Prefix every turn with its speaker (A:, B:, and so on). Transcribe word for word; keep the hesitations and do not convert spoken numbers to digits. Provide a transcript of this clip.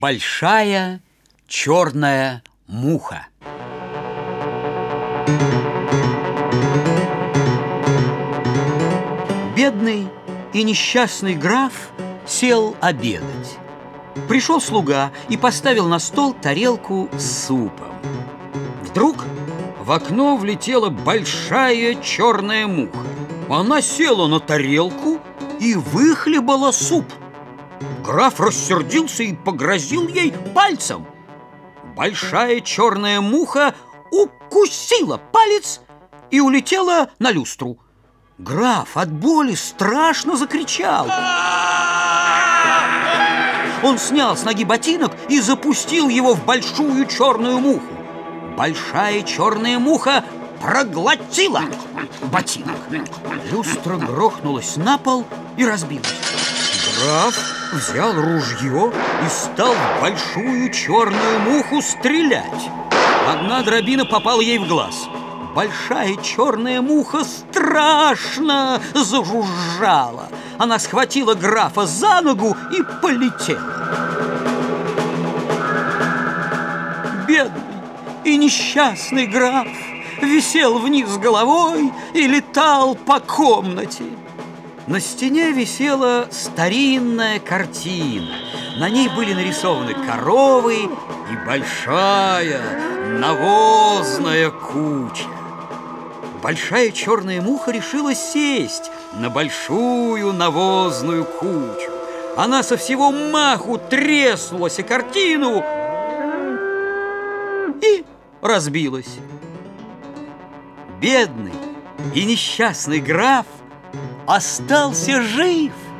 A: Большая черная муха. Бедный и несчастный граф сел обедать. Пришел слуга и поставил на стол тарелку с супом. Вдруг в окно влетела большая черная муха. Она села на тарелку и выхлебала суп. Граф рассердился и погрозил ей пальцем. Большая черная муха укусила палец и улетела на люстру. Граф от боли страшно закричал. Он снял с ноги ботинок и запустил его в большую черную муху. Большая черная муха проглотила ботинок. Люстра грохнулась на пол и разбилась. Граф взял ружье и стал в большую черную муху стрелять. Одна дробина попала ей в глаз. Большая черная муха страшно зажужжала. Она схватила графа за ногу и полетела. Бедный и несчастный граф висел вниз головой и летал по комнате. На стене висела старинная картина. На ней были нарисованы коровы и большая навозная куча. Большая черная муха решила сесть на большую навозную кучу. Она со всего маху треснулась о картину и разбилась. Бедный и несчастный граф остался жив.